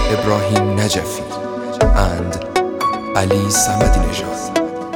Ibrahim Najafi and Ali Samadinejad.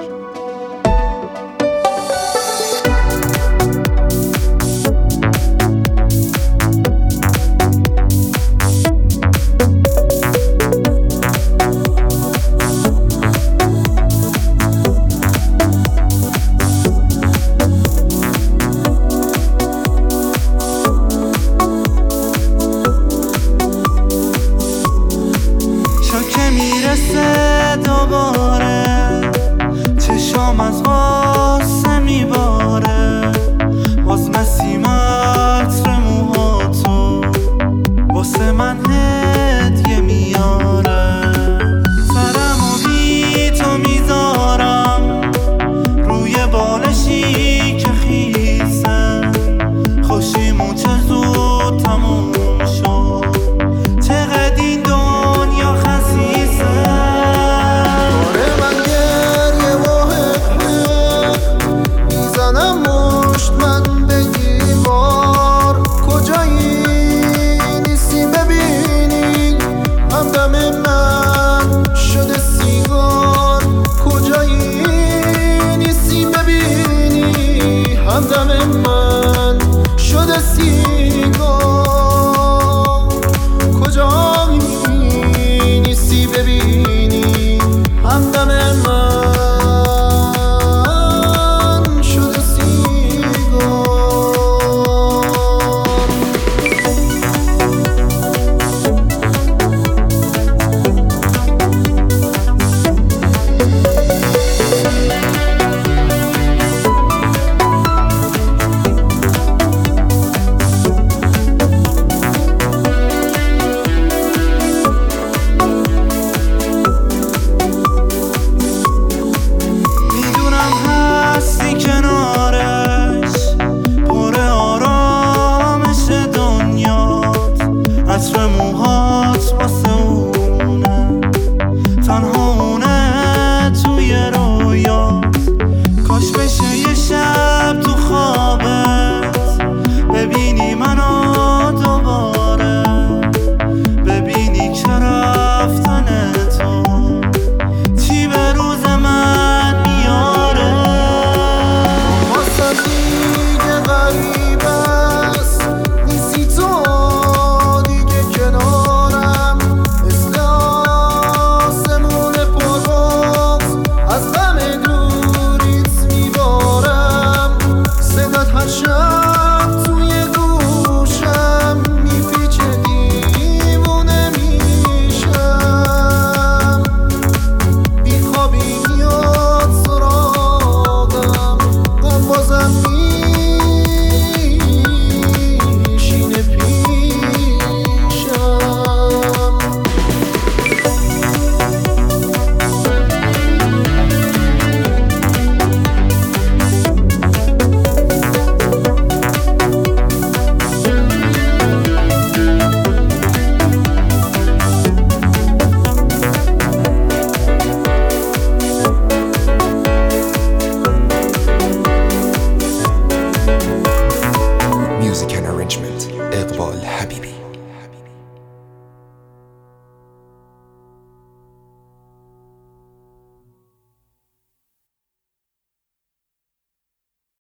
که میرسه دوباره چشام از غصه میباره، باز نسیم عطر موهاتو واسه من هدیه میاره. سرمو بی تو میذارم روی بالشی که خیسه، خوشیمون چه زود تموم شد، چقدر این دنیا خسیسه. آره من گریه و حقه میزنم مشت من به دیوار، کجایی نیستی ببینی همدم من شده سیگار، کجایی نیستی ببینی همدم من شده سیگار، کجایی نیستی ببینی همدم من شده سیگار. عطر موهات واسه اونه، تنها اونه توی رویات، کاش بشه یه شب تو خوابت ببینی منو دوباره، ببینی که رفتن تو چی به روز من میاره. واسه دیگه غریب است نیستی تو شب توی گوشم میپیچه دیوونه میشم، بیخوابی میاد سراغم غم بازم میشینه پیشم. Music and arrangement Iqbal